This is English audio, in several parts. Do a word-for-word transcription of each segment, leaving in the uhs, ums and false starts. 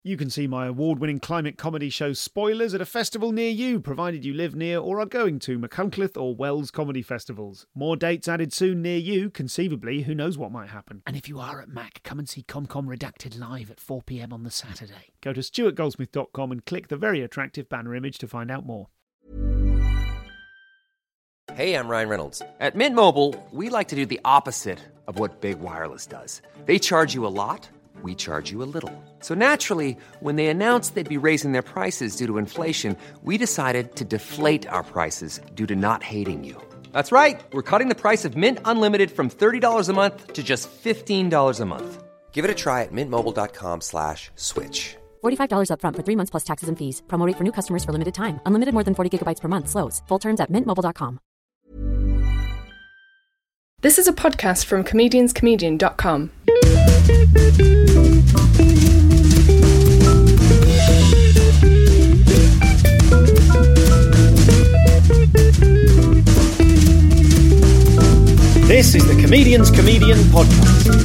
You can see my award-winning climate comedy show Spoilers at a festival near you, provided you live near or are going to Machynlleth or Wells comedy festivals. More dates added soon near you. Conceivably, who knows what might happen. And if you are at Mac, come and see ComCom Redacted live at four p.m. on the Saturday. Go to stuart goldsmith dot com and click the very attractive banner image to find out more. Hey, I'm Ryan Reynolds. At Mint Mobile, we like to do the opposite of what Big Wireless does. They charge you a lot. We charge you a little. So naturally, when they announced they'd be raising their prices due to inflation, we decided to deflate our prices due to not hating you. That's right. We're cutting the price of Mint Unlimited from thirty dollars a month to just fifteen dollars a month. Give it a try at mintmobile.com slash switch. forty-five dollars up front for three months plus taxes and fees. Promo rate for new customers for limited time. Unlimited more than forty gigabytes per month. Slows full terms at mint mobile dot com. This is a podcast from comedians comedian dot com. This is the Comedians Comedian Podcast.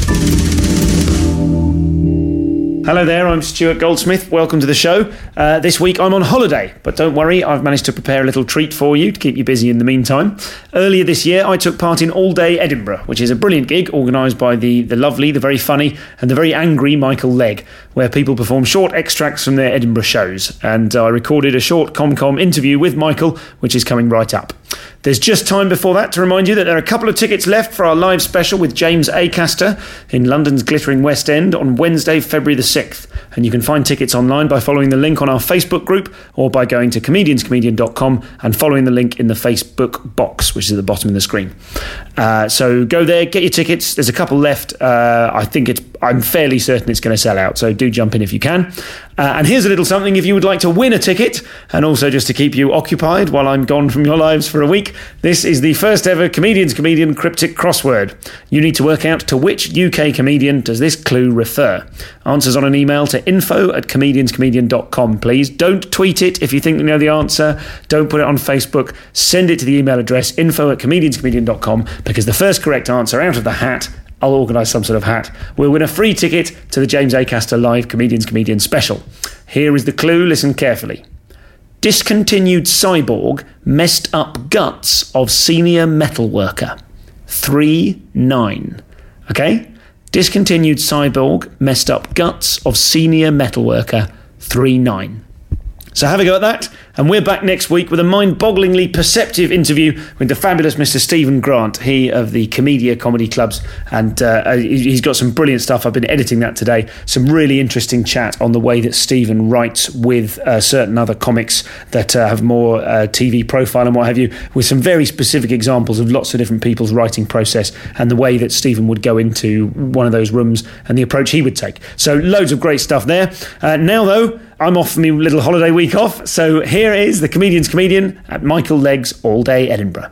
Hello there, I'm Stuart Goldsmith. Welcome to the show. Uh, this week I'm on holiday, but don't worry, I've managed to prepare a little treat for you to keep you busy in the meantime. Earlier this year I took part in All Day Edinburgh, which is a brilliant gig organised by the, the lovely, the very funny and the very angry Michael Legg, where people perform short extracts from their Edinburgh shows. And I recorded a short ComCom interview with Michael, which is coming right up. There's just time before that to remind you that there are a couple of tickets left for our live special with James Acaster in London's glittering West End on Wednesday, February the sixth. And you can find tickets online by following the link on our Facebook group or by going to comedians comedian dot com and following the link in the Facebook box, which is at the bottom of the screen. Uh, so go there, get your tickets. There's a couple left. Uh, I think it's, I'm fairly certain it's going to sell out, so do jump in if you can. Uh, and here's a little something if you would like to win a ticket, and also just to keep you occupied while I'm gone from your lives for a week. This is the first ever Comedians Comedian cryptic crossword. You need to work out to which U K comedian does this clue refer. Answers on an email to info at comedians comedian dot com, please. Don't tweet it if you think you know the answer. Don't put it on Facebook. Send it to the email address info at comedians comedian dot com, because the first correct answer out of the hat, I'll organise some sort of hat, will win a free ticket to the James Acaster live Comedians Comedian special. Here is the clue, listen carefully. Discontinued cyborg messed up guts of senior metal worker. three nine. Okay? Discontinued cyborg messed up guts of senior metal worker. three nine. So have a go at that, and we're back next week with a mind-bogglingly perceptive interview with the fabulous Mister Stephen Grant, he of the Comedia Comedy Clubs, and uh, he's got some brilliant stuff. I've been editing that today. Some really interesting chat on the way that Stephen writes with uh, certain other comics that uh, have more uh, T V profile and what have you, with some very specific examples of lots of different people's writing process and the way that Stephen would go into one of those rooms and the approach he would take. So loads of great stuff there. Uh, now, though, I'm off for my little holiday week off, so here is the Comedian's Comedian at Michael Legg's All Day Edinburgh.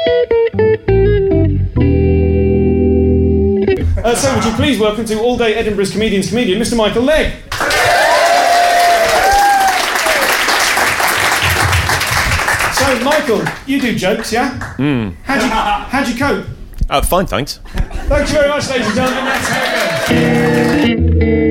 Uh, so would you please welcome to All Day Edinburgh's Comedian's Comedian, Mister Michael Legg. So, Michael, you do jokes, yeah? Mm. How'd you, how'd you cope? Uh, fine, thanks. Thank you very much, ladies and gentlemen. That's how it goes.